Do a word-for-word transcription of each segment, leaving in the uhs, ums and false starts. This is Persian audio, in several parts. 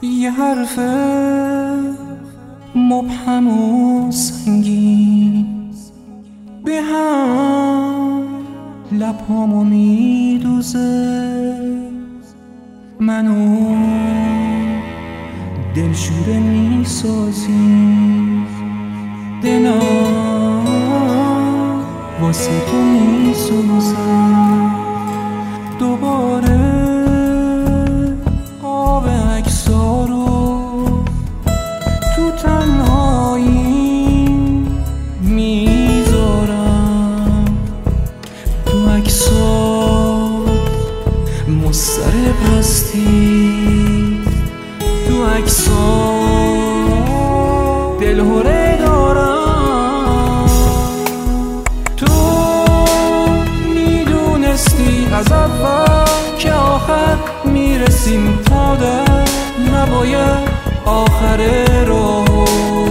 یه حرف مبهم و سنگین به هم لبهامو میدوزه، منو دلشوره میسازی، دلم واسه تو میسوزه. دوباره آب عکسا رو تو تنهایی میذارم، تو عکسات مضطرب هستی، تو عکسات دلهره دارم. تو میدونستی از اول که آخر میرسیم تا در، نباید آخر راهو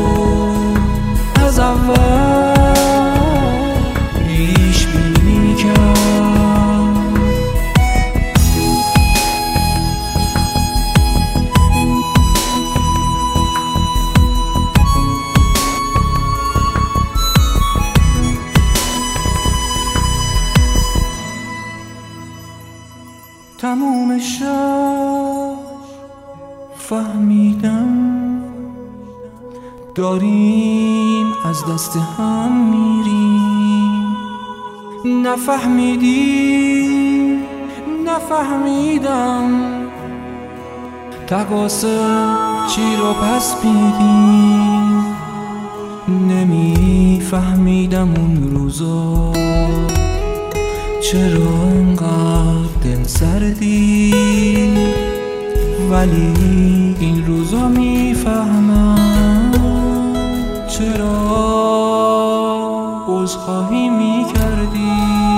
از اول پیش بینی کرد. تموم شب فهمیدم داریم از دست هم میریم، نفهمیدی نفهمیدم تقاسه چی رو پس میدیم، نمیفهمیدم اون روزا چرا انقدر دل سردی، ولی این روزا میفهمم چرا عذرخواهی میکردی.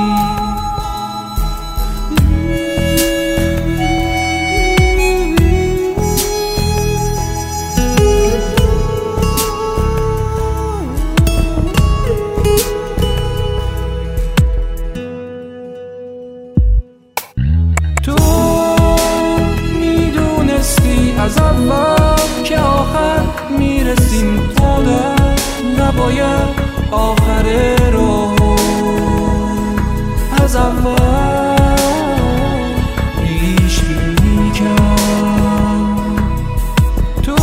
تو میدونستی از اول که آخر میرسیم تا در، نباید آخر راهو از اول پیش بینی کرد. تو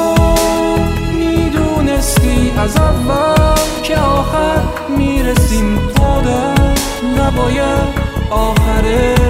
میدونستی از اول که آخر میرسیم تا در، نباید آخر